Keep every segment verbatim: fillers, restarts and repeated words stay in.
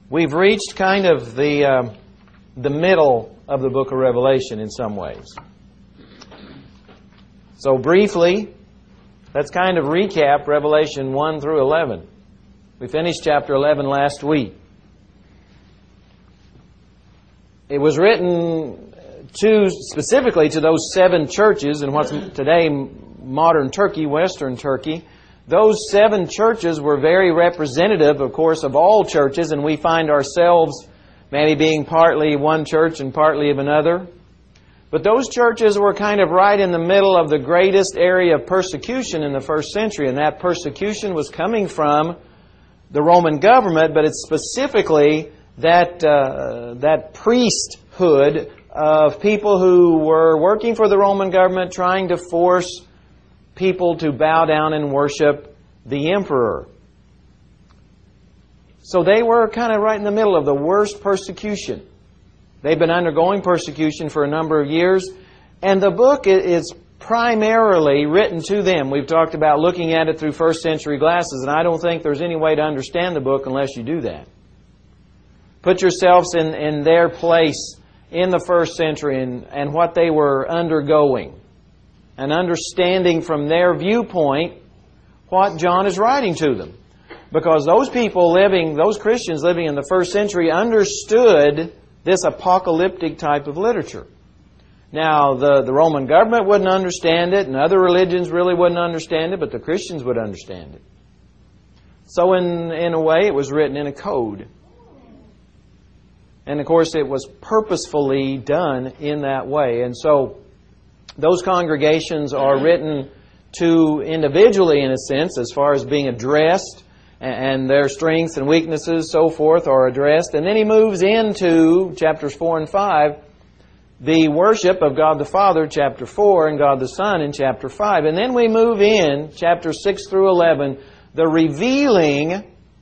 We've reached kind of the uh, the middle of the book of Revelation in some ways. So briefly, let's kind of recap Revelation one through eleven. We finished chapter eleven last week. It was written to specifically to those seven churches in what's today modern Turkey, Western Turkey. Those seven churches were very representative, of course, of all churches, and we find ourselves maybe being partly one church and partly of another. But those churches were kind of right in the middle of the greatest area of persecution in the first century, and that persecution was coming from the Roman government, but it's specifically that uh, that priesthood of people who were working for the Roman government, trying to force people to bow down and worship the emperor. So they were kind of right in the middle of the worst persecution. They've been undergoing persecution for a number of years, and the book is primarily written to them. We've talked about looking at it through first century glasses, and I don't think there's any way to understand the book unless you do that. Put yourselves in, in their place in the first century and, and what they were undergoing, and understanding from their viewpoint what John is writing to them. Because those people living, those Christians living in the first century understood this apocalyptic type of literature. Now, the, the Roman government wouldn't understand it, and other religions really wouldn't understand it, but the Christians would understand it. So in, in a way, it was written in a code. And of course, it was purposefully done in that way. And so, those congregations are written to individually, in a sense, as far as being addressed, and their strengths and weaknesses, so forth, are addressed. And then he moves into chapters four and five, the worship of God the Father, chapter four, and God the Son in chapter five. And then we move in, chapters six through eleven, the revealing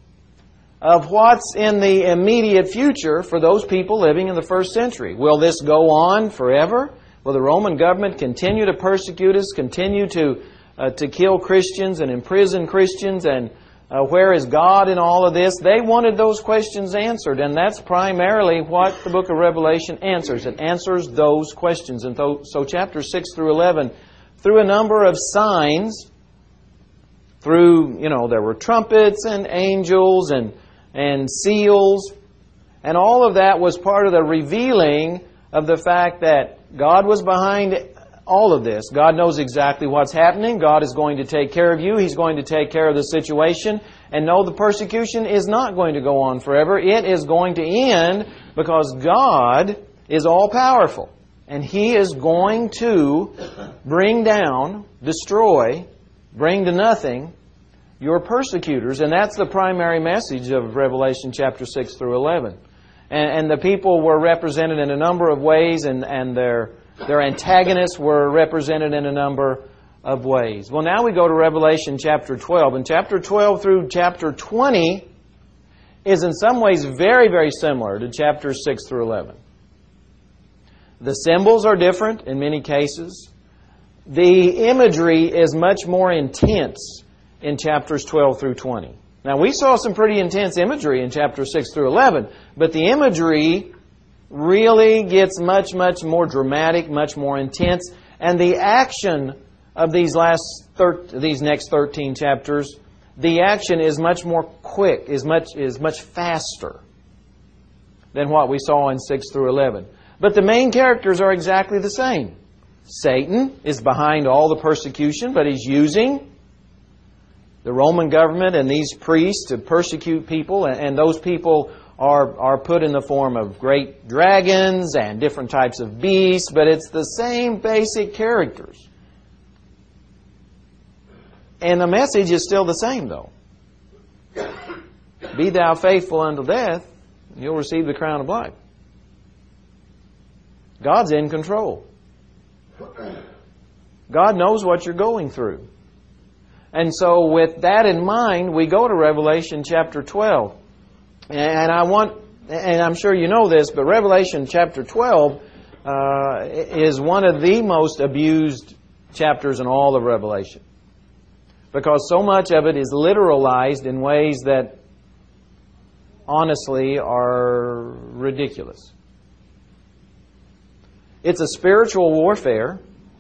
of what's in the immediate future for those people living in the first century. Will this go on forever? Will the Roman government continue to persecute us, continue to uh, to kill Christians and imprison Christians? And uh, where is God in all of this? They wanted those questions answered, and that's primarily what the book of Revelation answers. It answers those questions. And so, so chapters six through eleven, through a number of signs, through, you know, there were trumpets and angels and, and seals, and all of that was part of the revealing of the fact that God was behind all of this. God knows exactly what's happening. God is going to take care of you. He's going to take care of the situation. And no, the persecution is not going to go on forever. It is going to end because God is all-powerful. And He is going to bring down, destroy, bring to nothing your persecutors. And that's the primary message of Revelation chapter six through eleven. And, and the people were represented in a number of ways, and, and their their antagonists were represented in a number of ways. Well, now we go to Revelation chapter twelve. And chapter twelve through chapter twenty is in some ways very, very similar to chapters six through eleven. The symbols are different in many cases. The imagery is much more intense in chapters twelve through twenty. Now, we saw some pretty intense imagery in chapters six through eleven, but the imagery really gets much, much more dramatic, much more intense, and the action of these last thir- these next thirteen chapters, the action is much more quick, is much is much faster than what we saw in six through eleven. But the main characters are exactly the same. Satan is behind all the persecution, but he's using the Roman government and these priests to persecute people, and those people are are put in the form of great dragons and different types of beasts, but it's the same basic characters. And the message is still the same, though. Be thou faithful unto death, and you'll receive the crown of life. God's in control. God knows what you're going through. And so with that in mind, we go to Revelation chapter twelve. And I want, and I'm sure you know this, but Revelation chapter twelve uh, is one of the most abused chapters in all of Revelation. Because so much of it is literalized in ways that honestly are ridiculous. It's a spiritual warfare,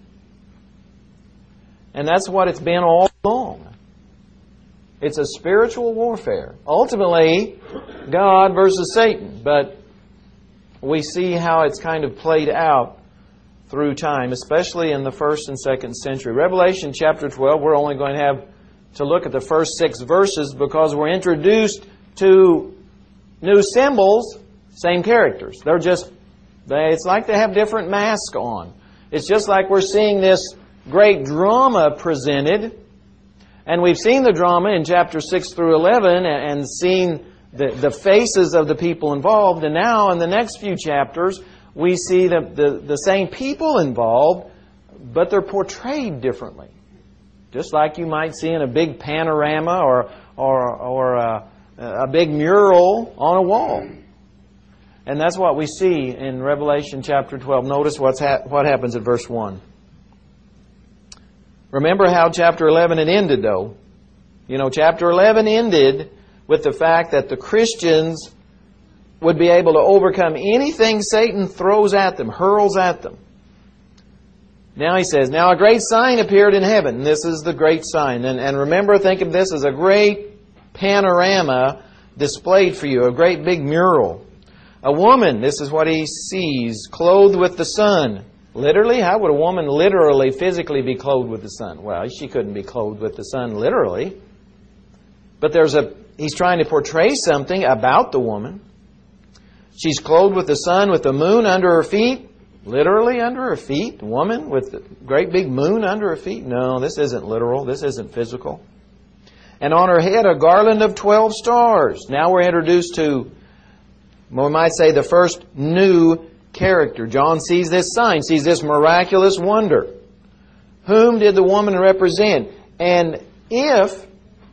and that's what it's been all along. It's a spiritual warfare. Ultimately, God versus Satan, but we see how it's kind of played out through time, especially in the first and second century. Revelation chapter twelve, we're only going to have to look at the first six verses because we're introduced to new symbols, same characters. They're just, they, it's like they have different masks on. It's just like we're seeing this great drama presented, and we've seen the drama in chapter six through eleven and seen the, the faces of the people involved, and now in the next few chapters we see the, the, the same people involved, but they're portrayed differently. Just like you might see in a big panorama or, or, or a, a big mural on a wall. And that's what we see in Revelation chapter twelve. Notice what's ha- what happens at verse one. Remember how chapter eleven had ended, though. You know, chapter eleven ended with the fact that the Christians would be able to overcome anything Satan throws at them, hurls at them. Now he says, now a great sign appeared in heaven. This is the great sign. And, and remember, think of this as a great panorama displayed for you, a great big mural. A woman, this is what he sees, clothed with the sun. Literally, how would a woman literally, physically be clothed with the sun? Well, she couldn't be clothed with the sun literally. But there's a, he's trying to portray something about the woman. She's clothed with the sun, with the moon under her feet. Literally under her feet. A woman with the great big moon under her feet. No, this isn't literal. This isn't physical. And on her head a garland of twelve stars. Now we're introduced to, we might say, the first new character. John sees this sign, sees this miraculous wonder. Whom did the woman represent? And if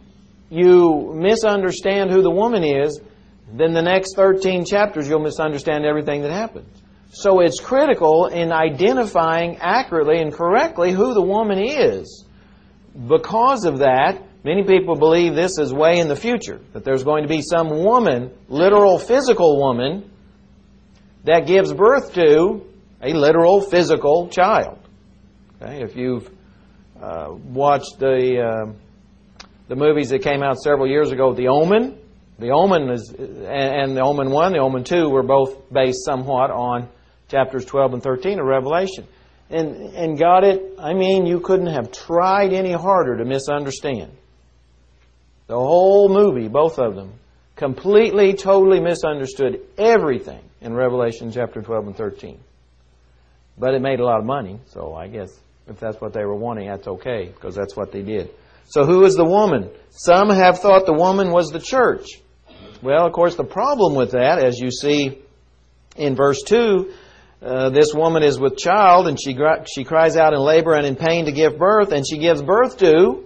you misunderstand who the woman is, then the next thirteen chapters you'll misunderstand everything that happens. So it's critical in identifying accurately and correctly who the woman is. Because of that, many people believe this is way in the future, that there's going to be some woman, literal physical woman, that gives birth to a literal physical child. Okay? If you've uh, watched the uh, the movies that came out several years ago, The Omen, The Omen is, and The Omen one, The Omen two were both based somewhat on chapters twelve and thirteen of Revelation. And, and got it, I mean, you couldn't have tried any harder to misunderstand. The whole movie, both of them, completely, totally misunderstood everything in Revelation chapter twelve and thirteen. But it made a lot of money, so I guess if that's what they were wanting, that's okay, because that's what they did. So who is the woman? Some have thought the woman was the church. Well, of course, the problem with that, as you see in verse two, uh, this woman is with child, and she she cries out in labor and in pain to give birth, and she gives birth to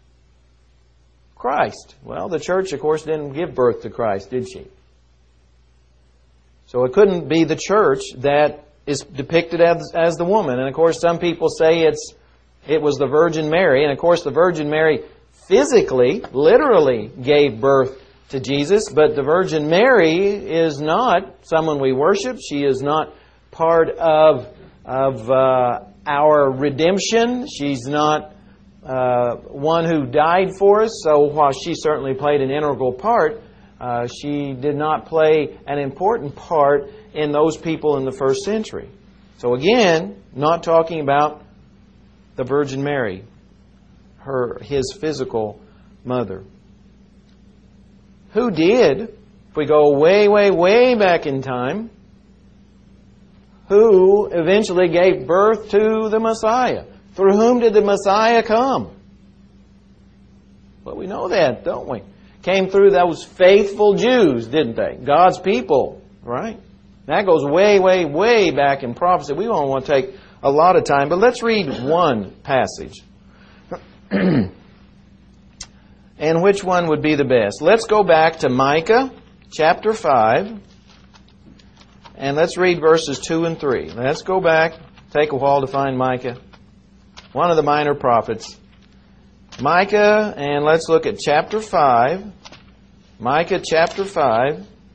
Christ. Well, the church, of course, didn't give birth to Christ, did she? So it couldn't be the church that is depicted as, as the woman. And of course, some people say it's it was the Virgin Mary. And of course, the Virgin Mary physically, literally gave birth to Jesus. But the Virgin Mary is not someone we worship. She is not part of, of uh, our redemption. She's not uh, one who died for us. So while she certainly played an integral part, uh, she did not play an important part in those people in the first century. So again, not talking about the Virgin Mary, her his physical mother. Who did, if we go way, way, way back in time, who eventually gave birth to the Messiah? Through whom did the Messiah come? Well, we know that, don't we? Came through those faithful Jews, didn't they? God's people, right? That goes way, way, way back in prophecy. We don't want to take a lot of time, but let's read one passage. And which one would be the best? Let's go back to Micah chapter five. And let's read verses two and three. Let's go back. Take a while to find Micah. One of the minor prophets. Micah, and let's look at chapter five. Micah chapter five.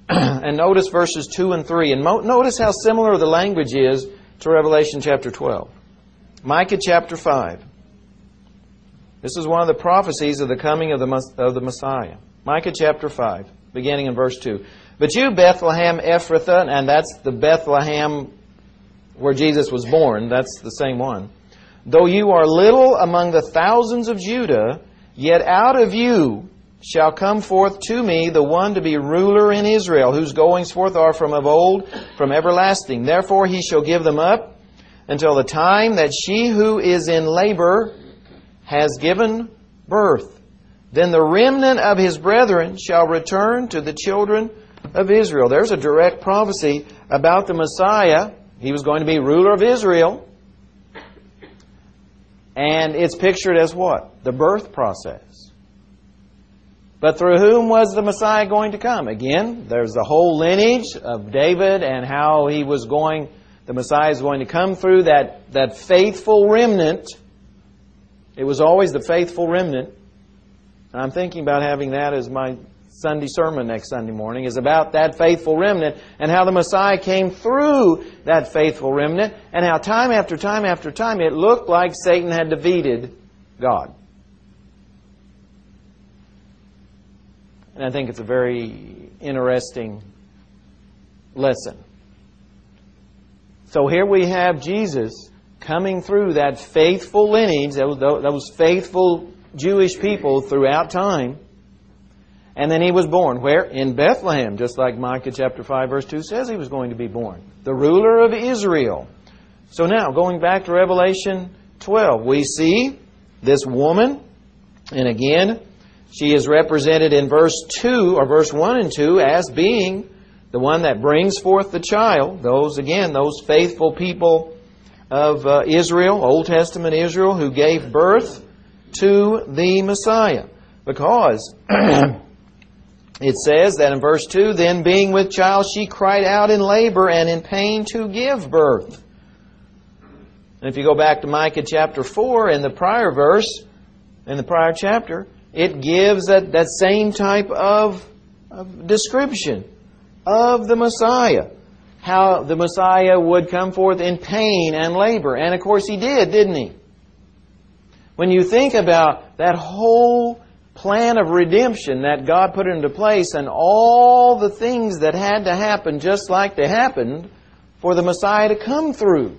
And notice verses two and three. And mo- notice how similar the language is to Revelation chapter twelve. Micah chapter five. This is one of the prophecies of the coming of the, of the Messiah. Micah chapter five, beginning in verse two. But you, Bethlehem Ephrathah, and that's the Bethlehem where Jesus was born. That's the same one. Though you are little among the thousands of Judah, yet out of you shall come forth to me the one to be ruler in Israel, whose goings forth are from of old, from everlasting. Therefore he shall give them up until the time that she who is in labor has given birth. Then the remnant of his brethren shall return to the children of Israel. There's a direct prophecy about the Messiah. He was going to be ruler of Israel. And it's pictured as what? The birth process. But through whom was the Messiah going to come? Again, there's the whole lineage of David and how he was going, the Messiah is going to come through that, that faithful remnant. It was always the faithful remnant. And I'm thinking about having that as my Sunday sermon next Sunday morning, is about that faithful remnant and how the Messiah came through that faithful remnant and how time after time after time it looked like Satan had defeated God. And I think it's a very interesting lesson. So here we have Jesus coming through that faithful lineage, those faithful Jewish people throughout time. And then He was born. Where? In Bethlehem, just like Micah chapter five verse two says He was going to be born. The ruler of Israel. So now, going back to Revelation twelve, we see this woman, and again, she is represented in verse two, or verse one and two, as being the one that brings forth the child. Those, again, those faithful people of uh, Israel, Old Testament Israel, who gave birth to the Messiah. Because it says that in verse two, then being with child, she cried out in labor and in pain to give birth. And if you go back to Micah chapter four, in the prior verse, in the prior chapter, it gives that, that same type of, of description of the Messiah. How the Messiah would come forth in pain and labor. And of course He did, didn't He? When you think about that whole plan of redemption that God put into place and all the things that had to happen just like they happened for the Messiah to come through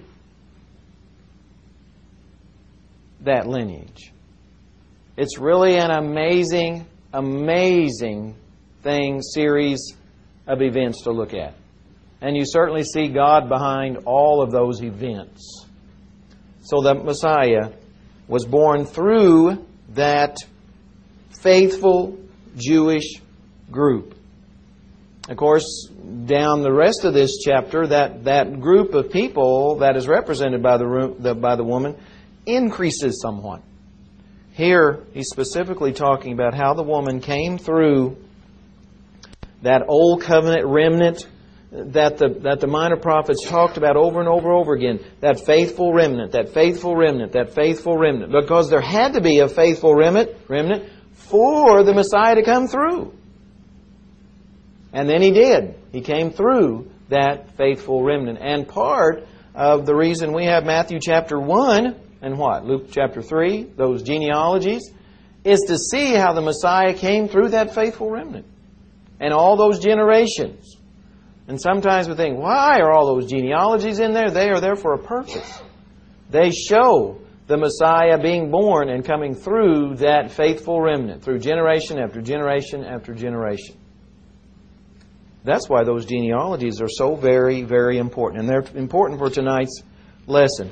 that lineage. It's really an amazing, amazing thing, series of events to look at. And you certainly see God behind all of those events. So the Messiah was born through that faithful Jewish group. Of course, down the rest of this chapter, that, that group of people that is represented by the, the, by the woman increases somewhat. Here, he's specifically talking about how the woman came through that old covenant remnant that the, that the minor prophets talked about over and over and over again. That faithful remnant, that faithful remnant, that faithful remnant. Because there had to be a faithful remnant, remnant for the Messiah to come through. And then He did. He came through that faithful remnant. And part of the reason we have Matthew chapter one and what? Luke chapter three, those genealogies, is to see how the Messiah came through that faithful remnant. And all those generations. And sometimes we think, why are all those genealogies in there? They are there for a purpose. They show the Messiah being born and coming through that faithful remnant, through generation after generation after generation. That's why those genealogies are so very, very important. And they're important for tonight's lesson.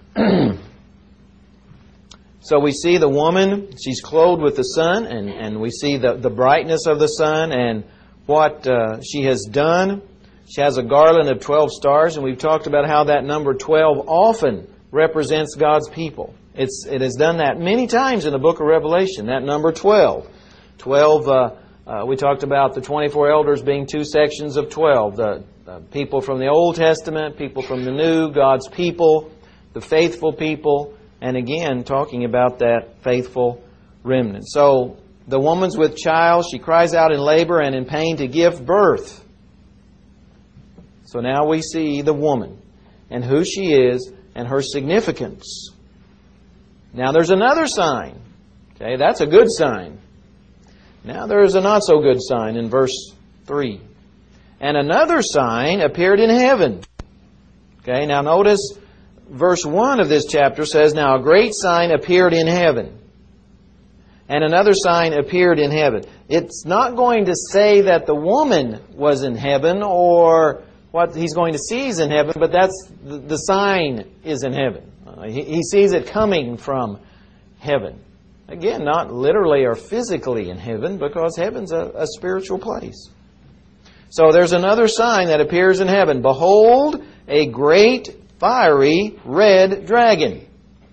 So we see the woman, she's clothed with the sun, and, and we see the, the brightness of the sun and what uh, she has done. She has a garland of twelve stars, and we've talked about how that number twelve often represents God's people. It's, it has done that many times in the book of Revelation, that number twelve. twelve, uh, uh, we talked about the twenty-four elders being two sections of twelve. The uh, people from the Old Testament, people from the New, God's people, the faithful people, and again, talking about that faithful remnant. So, the woman's with child, she cries out in labor and in pain to give birth. So now we see the woman and who she is and her significance. Now there's another sign. Okay, that's a good sign. Now there's a not so good sign in verse three. And another sign appeared in heaven. Okay, now notice verse one of this chapter says, now a great sign appeared in heaven. And another sign appeared in heaven. It's not going to say that the woman was in heaven or what he's going to see is in heaven, but that's the sign is in heaven. Uh, he, he sees it coming from heaven. Again, not literally or physically in heaven, because heaven's a, a spiritual place. So there's another sign that appears in heaven. Behold, a great fiery red dragon,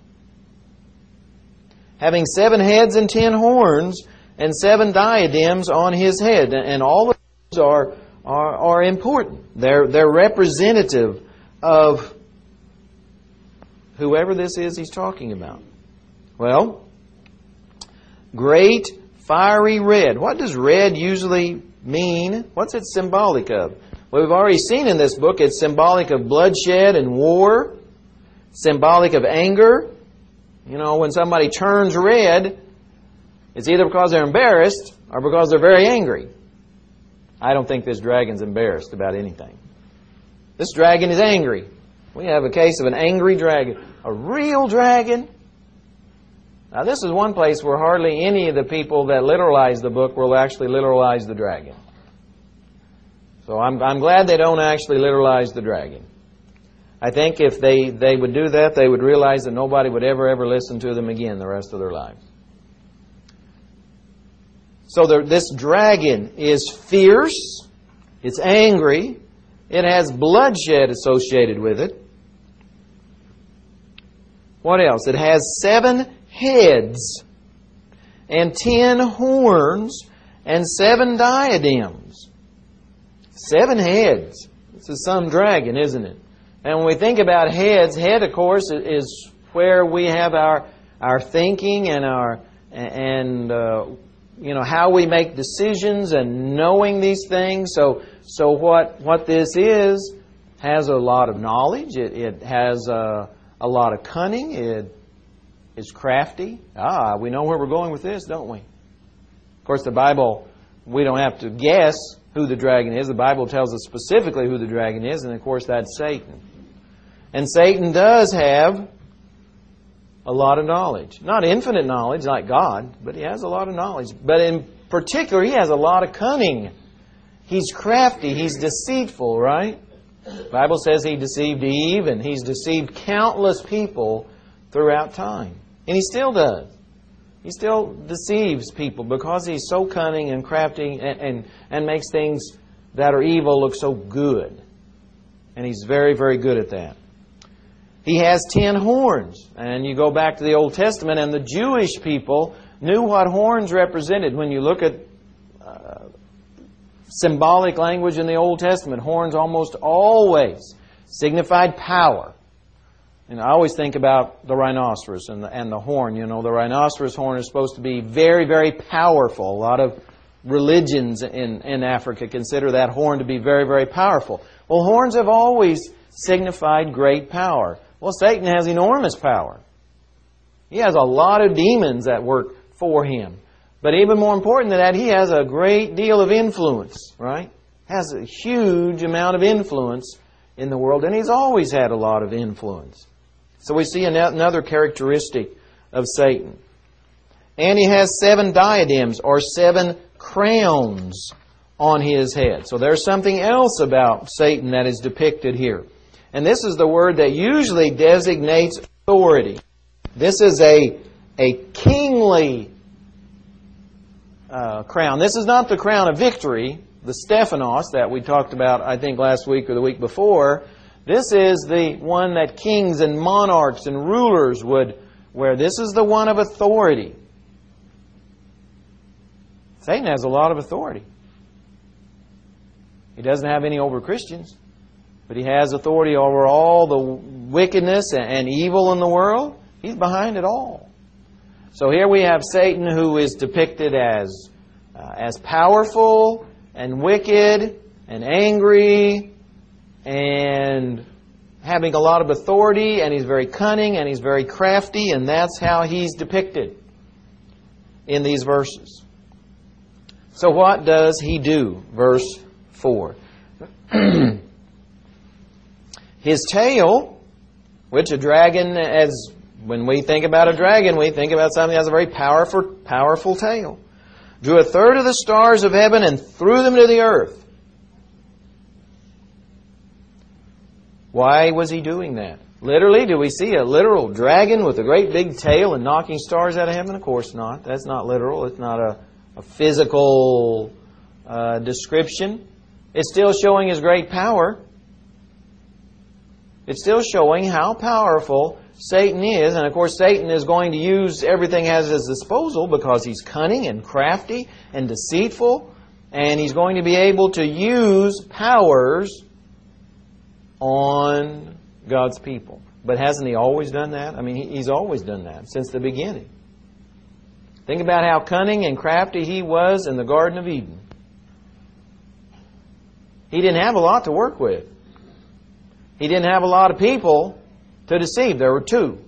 having seven heads and ten horns, and seven diadems on his head. And all of those are, are, are important. They're, they're representative of whoever this is he's talking about. Well, great fiery red. What does red usually mean? What's it symbolic of? Well, we've already seen in this book it's symbolic of bloodshed and war, symbolic of anger. You know, when somebody turns red, it's either because they're embarrassed or because they're very angry. I don't think this dragon's embarrassed about anything. This dragon is angry. We have a case of an angry dragon. A real dragon. Now, this is one place where hardly any of the people that literalize the book will actually literalize the dragon. So I'm, I'm glad they don't actually literalize the dragon. I think if they, they would do that, they would realize that nobody would ever, ever listen to them again the rest of their lives. So the, this dragon is fierce, it's angry, it has bloodshed associated with it. What else? It has seven heads and ten horns and seven diadems. Seven heads. This is some dragon, isn't it? And when we think about heads, head, of course, is where we have our our thinking and our and uh, you know how we make decisions and knowing these things. So so what what this is has a lot of knowledge. It it has a, a lot of cunning. It is crafty. Ah, we know where we're going with this, don't we? Of course, the Bible, we don't have to guess who the dragon is. The Bible tells us specifically who the dragon is, and of course that's Satan. And Satan does have a lot of knowledge. Not infinite knowledge like God, but he has a lot of knowledge. But in particular, he has a lot of cunning. He's crafty, he's deceitful, right? The Bible says he deceived Eve, and he's deceived countless people throughout time. And he still does. He still deceives people because he's so cunning and crafty and, and, and makes things that are evil look so good. And he's very, very good at that. He has ten horns. And you go back to the Old Testament, and the Jewish people knew what horns represented. When you look at uh, symbolic language in the Old Testament, horns almost always signified power. And I always think about the rhinoceros and the, and the horn. You know, the rhinoceros horn is supposed to be very, very powerful. A lot of religions in, in Africa consider that horn to be very, very powerful. Well, horns have always signified great power. Well, Satan has enormous power. He has a lot of demons that work for him. But even more important than that, he has a great deal of influence, right? Has a huge amount of influence in the world, and he's always had a lot of influence. So we see another characteristic of Satan. And he has seven diadems, or seven crowns, on his head. So there's something else about Satan that is depicted here. And this is the word that usually designates authority. This is a, a kingly uh, crown. This is not the crown of victory, the Stephanos that we talked about, I think, last week or the week before. This is the one that kings and monarchs and rulers would wear. This is the one of authority. Satan has a lot of authority. He doesn't have any over Christians, but he has authority over all the wickedness and evil in the world. He's behind it all. So here we have Satan, who is depicted as uh, as powerful and wicked and angry and having a lot of authority, and he's very cunning, and he's very crafty, and that's how he's depicted in these verses. So what does he do? Verse four. His tail, which a dragon, as when we think about a dragon, we think about something that has a very powerful, powerful tail, drew a third of the stars of heaven and threw them to the earth. Why was he doing that? Literally, do we see a literal dragon with a great big tail and knocking stars out of heaven? Of course not. That's not literal. It's not a, a physical uh, description. It's still showing his great power. It's still showing how powerful Satan is. And of course, Satan is going to use everything he has at his disposal because he's cunning and crafty and deceitful. And he's going to be able to use powers on God's people. But hasn't he always done that? I mean, he's always done that since the beginning. Think about how cunning and crafty he was in the Garden of Eden. He didn't have a lot to work with. He didn't have a lot of people to deceive. There were two.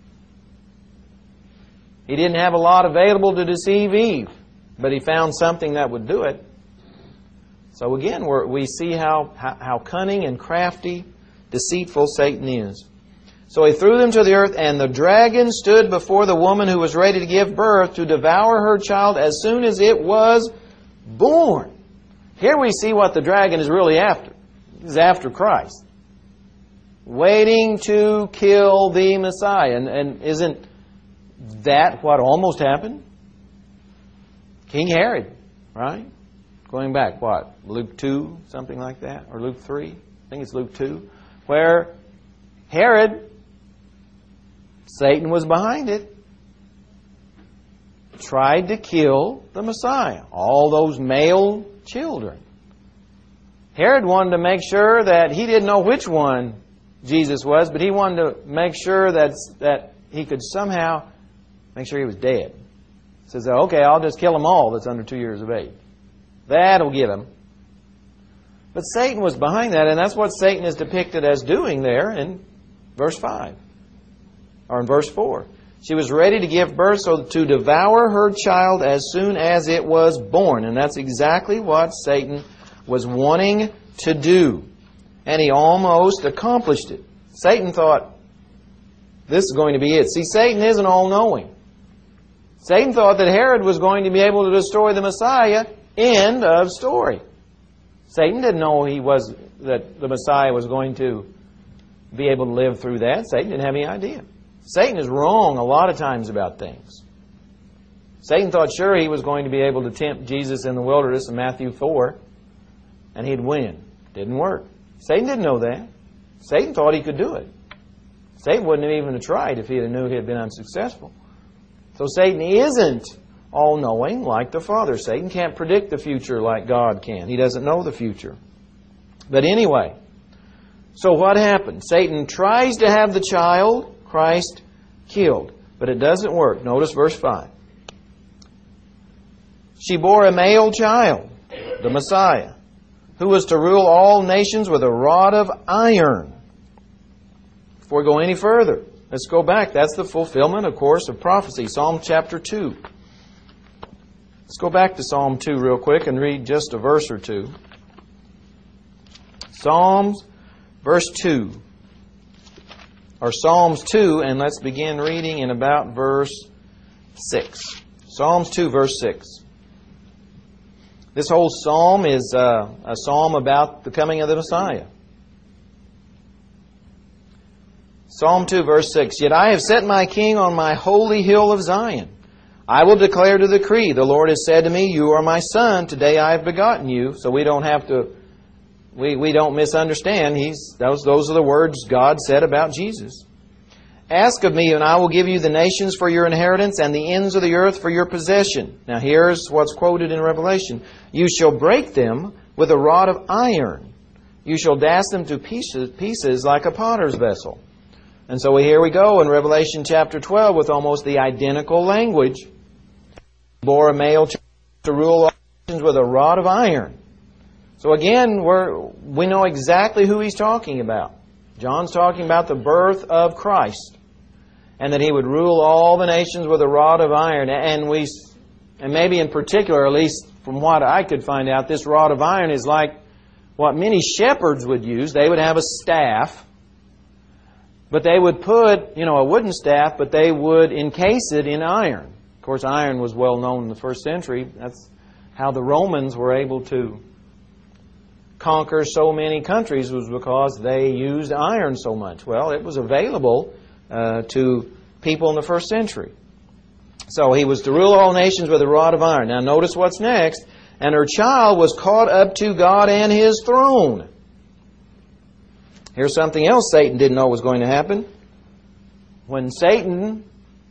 He didn't have a lot available to deceive Eve, but he found something that would do it. So again, we're, we see how, how, how cunning and crafty, deceitful Satan is. So he threw them to the earth, and the dragon stood before the woman who was ready to give birth to devour her child as soon as it was born. Here we see what the dragon is really after. He's after Christ. Waiting to kill the Messiah. And, and isn't that what almost happened? King Herod, right? Going back, what? Luke two, something like that? Or Luke three? I think it's Luke two. Where Herod, Satan was behind it, tried to kill the Messiah. All those male children. Herod wanted to make sure that he didn't know which one Jesus was, but he wanted to make sure that, that he could somehow make sure he was dead. He says, okay, I'll just kill them all that's under two years of age. That'll get him. But Satan was behind that, and that's what Satan is depicted as doing there in verse five. Or in verse four. She was ready to give birth, so to devour her child as soon as it was born. And that's exactly what Satan was wanting to do. And he almost accomplished it. Satan thought, this is going to be it. See, Satan isn't all-knowing. Satan thought that Herod was going to be able to destroy the Messiah. End of story. Satan didn't know he was that the Messiah was going to be able to live through that. Satan didn't have any idea. Satan is wrong a lot of times about things. Satan thought sure he was going to be able to tempt Jesus in the wilderness in Matthew four, and he'd win. Didn't work. Satan didn't know that. Satan thought he could do it. Satan wouldn't have even tried if he had knew he had been unsuccessful. So Satan isn't all-knowing like the Father. Satan can't predict the future like God can. He doesn't know the future. But anyway, so what happened? Satan tries to have the child, Christ, killed. But it doesn't work. Notice verse five. She bore a male child, the Messiah, who was to rule all nations with a rod of iron. Before we go any further, let's go back. That's the fulfillment, of course, of prophecy. Psalm chapter two. Let's go back to Psalm two real quick and read just a verse or two. Psalms, verse two. Or Psalms two, and let's begin reading in about verse six. Psalms two, verse six. This whole psalm is uh, a psalm about the coming of the Messiah. Psalm two, verse six. Yet I have set my king on my holy hill of Zion. I will declare to the decree, the Lord has said to me, you are my son, today I have begotten you. So we don't have to, we, we don't misunderstand. He's, those, those are the words God said about Jesus. Ask of me, and I will give you the nations for your inheritance and the ends of the earth for your possession. Now here's what's quoted in Revelation. You shall break them with a rod of iron. You shall dash them to pieces, pieces like a potter's vessel. And so here we go in Revelation chapter twelve with almost the identical language. Bore a male child to rule all nations with a rod of iron. So again, we're, we know exactly who he's talking about. John's talking about the birth of Christ, and that He would rule all the nations with a rod of iron. And we, and maybe in particular, at least from what I could find out, this rod of iron is like what many shepherds would use. They would have a staff, but they would put, you know, a wooden staff, but they would encase it in iron. Of course, iron was well known in the first century. That's how the Romans were able to conquer so many countries, was because they used iron so much. Well, it was available uh, to people in the first century. So He was to rule all nations with a rod of iron. Now notice what's next. And her child was caught up to God and His throne. Here's something else Satan didn't know was going to happen. When Satan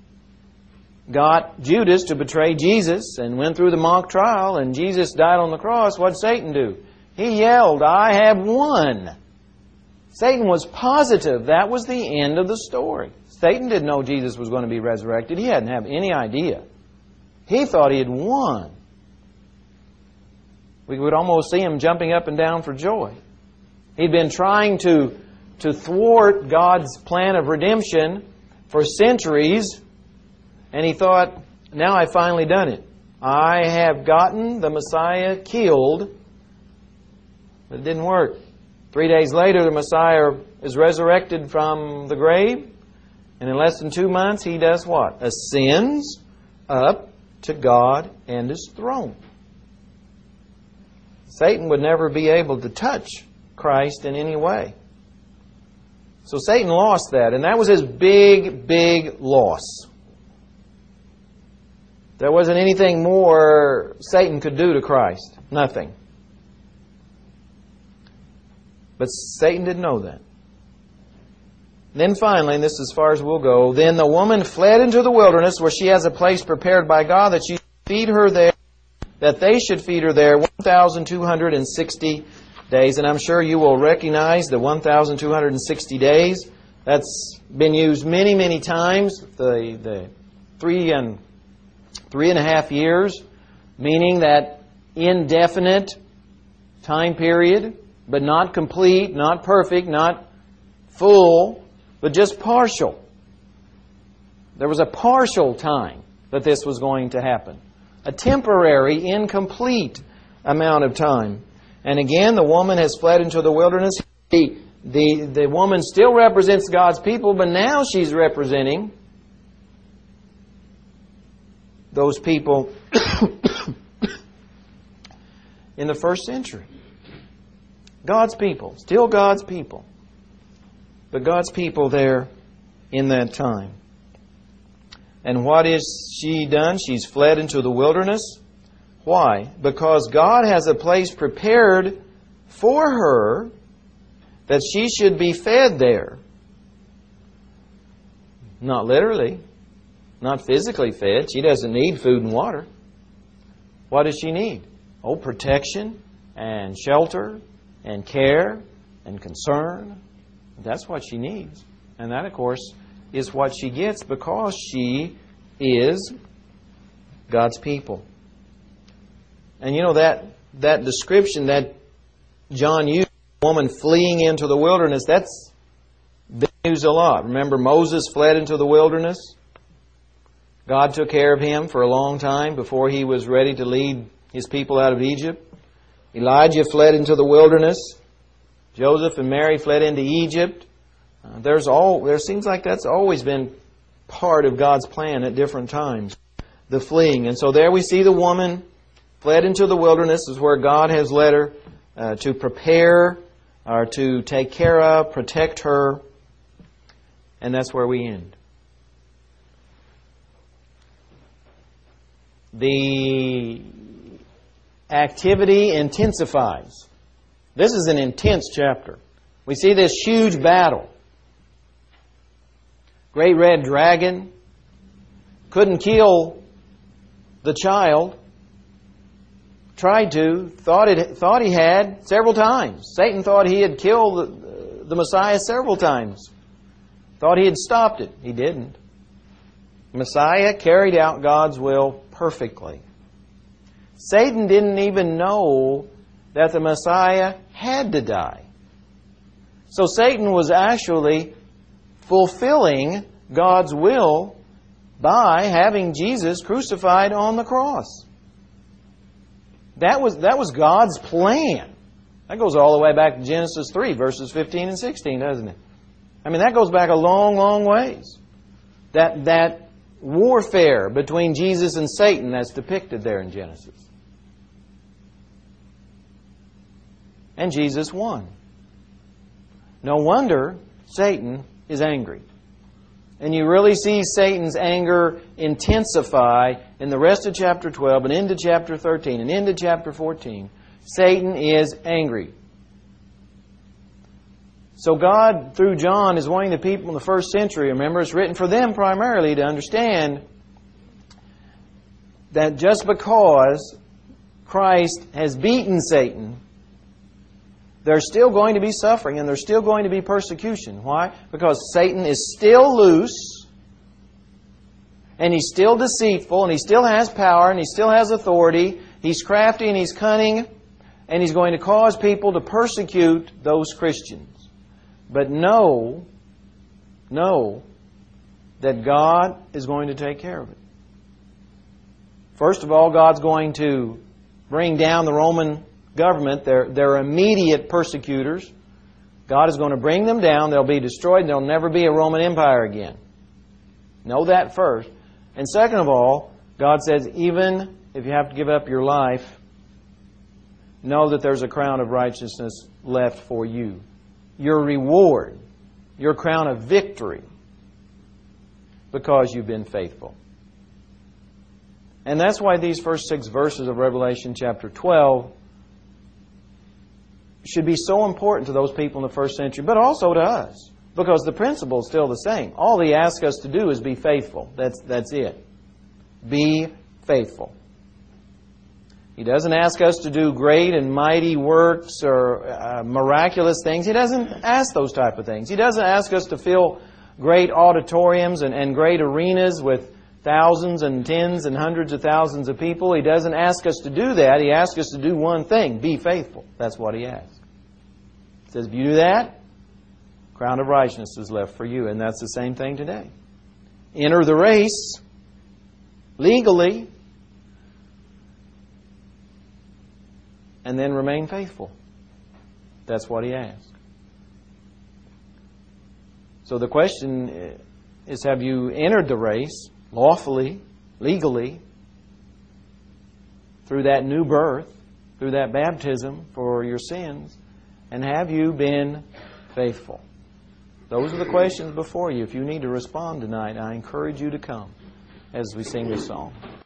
got Judas to betray Jesus and went through the mock trial and Jesus died on the cross, what did Satan do? He yelled, "I have won." Satan was positive that was the end of the story. Satan didn't know Jesus was going to be resurrected. He hadn't had any idea. He thought he had won. We would almost see him jumping up and down for joy. He'd been trying to, to thwart God's plan of redemption for centuries, and he thought, now I've finally done it. I have gotten the Messiah killed, but it didn't work. Three days later, the Messiah is resurrected from the grave, and in less than two months, He does what? Ascends up to God and His throne. Satan would never be able to touch Christ in any way. So Satan lost that, and that was his big, big loss. There wasn't anything more Satan could do to Christ. Nothing. But Satan didn't know that. Then finally, and this is as far as we'll go, then the woman fled into the wilderness where she has a place prepared by God that she should feed her there, that they should feed her there one thousand two hundred sixty days. And I'm sure you will recognize the one thousand two hundred sixty days. That's been used many, many times. The, the three and three and a half years, meaning that indefinite time period, but not complete, not perfect, not full, but just partial. There was a partial time that this was going to happen. A temporary, incomplete amount of time. And again, the woman has fled into the wilderness. The, the, the woman still represents God's people, but now she's representing those people in the first century. God's people. Still God's people. But God's people there in that time. And what is she done? She's fled into the wilderness. Why? Because God has a place prepared for her that she should be fed there. Not literally. Not physically fed. She doesn't need food and water. What does she need? Oh, protection and shelter and care and concern. That's what she needs. And that, of course, is what she gets because she is God's people. And you know that that description that John used, a woman fleeing into the wilderness, that's been used a lot. Remember, Moses fled into the wilderness. God took care of him for a long time before he was ready to lead his people out of Egypt. Elijah fled into the wilderness. Joseph and Mary fled into Egypt. Uh, there's all there seems like that's always been part of God's plan at different times, the fleeing. And so there we see the woman fled into the wilderness. This is where God has led her uh, to prepare or to take care of, protect her. And that's where we end. The activity intensifies. This is an intense chapter. We see this huge battle. Great red dragon couldn't kill the child. Tried to. Thought it. Thought he had several times. Satan thought he had killed the, the Messiah several times. Thought he had stopped it. He didn't. Messiah carried out God's will perfectly. Satan didn't even know that the Messiah had to die. So Satan was actually fulfilling God's will by having Jesus crucified on the cross. That was, that was God's plan. That goes all the way back to Genesis three, verses fifteen and sixteen, doesn't it? I mean, that goes back a long, long ways. That, that warfare between Jesus and Satan that's depicted there in Genesis. And Jesus won. No wonder Satan is angry. And you really see Satan's anger intensify in the rest of chapter twelve and into chapter thirteen and into chapter fourteen. Satan is angry. So God, through John, is wanting the people in the first century, remember, it's written for them primarily, to understand that just because Christ has beaten Satan, there's still going to be suffering and there's still going to be persecution. Why? Because Satan is still loose and he's still deceitful and he still has power and he still has authority. He's crafty and he's cunning and he's going to cause people to persecute those Christians. But know, know that God is going to take care of it. First of all, God's going to bring down the Roman government, their, their immediate persecutors. God is going to bring them down. They'll be destroyed and there'll never be a Roman Empire again. Know that first. And second of all, God says, even if you have to give up your life, know that there's a crown of righteousness left for you. Your reward, your crown of victory, because you've been faithful. And that's why these first six verses of Revelation chapter twelve should be so important to those people in the first century, but also to us, because the principle is still the same. All He asks us to do is be faithful. That's, that's it. Be faithful. He doesn't ask us to do great and mighty works or uh, miraculous things. He doesn't ask those type of things. He doesn't ask us to fill great auditoriums and, and great arenas with thousands and tens and hundreds of thousands of people. He doesn't ask us to do that. He asks us to do one thing, be faithful. That's what He asks. He says, if you do that, crown of righteousness is left for you. And that's the same thing today. Enter the race legally, and then remain faithful. That's what He asks. So the question is, have you entered the race lawfully, legally, through that new birth, through that baptism for your sins, and have you been faithful? Those are the questions before you. If you need to respond tonight, I encourage you to come as we sing this song.